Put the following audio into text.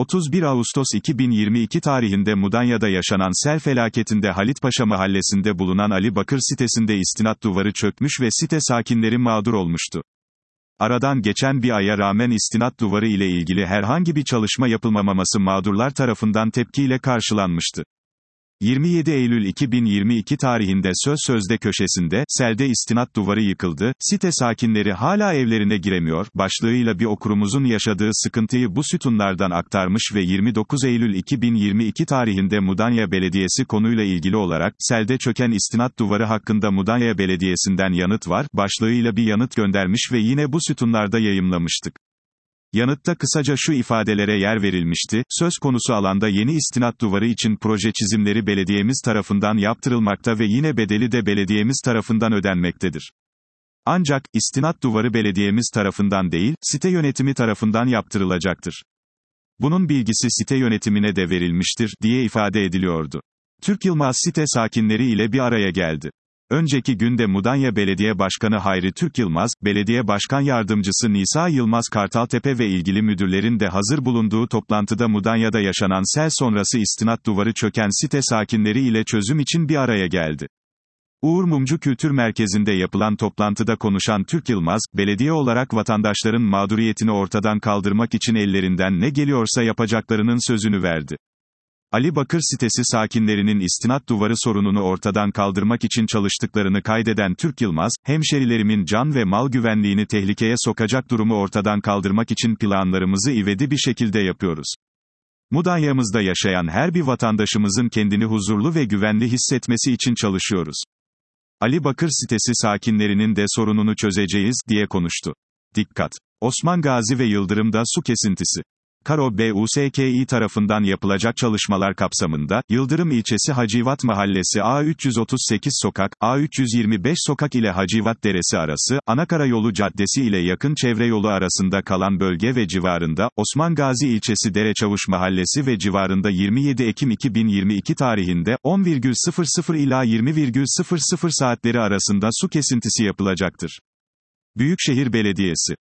31 Ağustos 2022 tarihinde Mudanya'da yaşanan sel felaketinde Halitpaşa mahallesinde bulunan Ali Bakır sitesinde istinat duvarı çökmüş ve site sakinleri mağdur olmuştu. Aradan geçen bir aya rağmen istinat duvarı ile ilgili herhangi bir çalışma yapılmaması mağdurlar tarafından tepkiyle karşılanmıştı. 27 Eylül 2022 tarihinde Sözde köşesinde, selde istinat duvarı yıkıldı, site sakinleri hala evlerine giremiyor, başlığıyla bir okurumuzun yaşadığı sıkıntıyı bu sütunlardan aktarmış ve 29 Eylül 2022 tarihinde Mudanya Belediyesi konuyla ilgili olarak, selde çöken istinat duvarı hakkında Mudanya Belediyesi'nden yanıt var, başlığıyla bir yanıt göndermiş ve yine bu sütunlarda yayımlamıştık. Yanıtta kısaca şu ifadelere yer verilmişti: söz konusu alanda yeni istinat duvarı için proje çizimleri belediyemiz tarafından yaptırılmakta ve yine bedeli de belediyemiz tarafından ödenmektedir. Ancak, istinat duvarı belediyemiz tarafından değil, site yönetimi tarafından yaptırılacaktır. Bunun bilgisi site yönetimine de verilmiştir, diye ifade ediliyordu. Türk Yılmaz site sakinleri ile bir araya geldi. Önceki günde Mudanya Belediye Başkanı Hayri Türk Yılmaz, Belediye Başkan Yardımcısı Nisa Yılmaz Kartaltepe ve ilgili müdürlerin de hazır bulunduğu toplantıda Mudanya'da yaşanan sel sonrası istinat duvarı çöken site sakinleri ile çözüm için bir araya geldi. Uğur Mumcu Kültür Merkezi'nde yapılan toplantıda konuşan Türk Yılmaz, belediye olarak vatandaşların mağduriyetini ortadan kaldırmak için ellerinden ne geliyorsa yapacaklarının sözünü verdi. Ali Bakır sitesi sakinlerinin istinat duvarı sorununu ortadan kaldırmak için çalıştıklarını kaydeden Türk Yılmaz, hemşerilerimin can ve mal güvenliğini tehlikeye sokacak durumu ortadan kaldırmak için planlarımızı ivedi bir şekilde yapıyoruz. Mudanya'mızda yaşayan her bir vatandaşımızın kendini huzurlu ve güvenli hissetmesi için çalışıyoruz. Ali Bakır sitesi sakinlerinin de sorununu çözeceğiz, diye konuştu. Dikkat! Osman Gazi ve Yıldırım'da su kesintisi. Karo BUSKİ tarafından yapılacak çalışmalar kapsamında, Yıldırım ilçesi Hacivat Mahallesi A338 sokak, A325 sokak ile Hacivat Deresi arası, Anakarayolu Caddesi ile yakın çevre yolu arasında kalan bölge ve civarında, Osman Gazi ilçesi Dereçavuş Mahallesi ve civarında 27 Ekim 2022 tarihinde, 10.00 ila 20.00 saatleri arasında su kesintisi yapılacaktır. Büyükşehir Belediyesi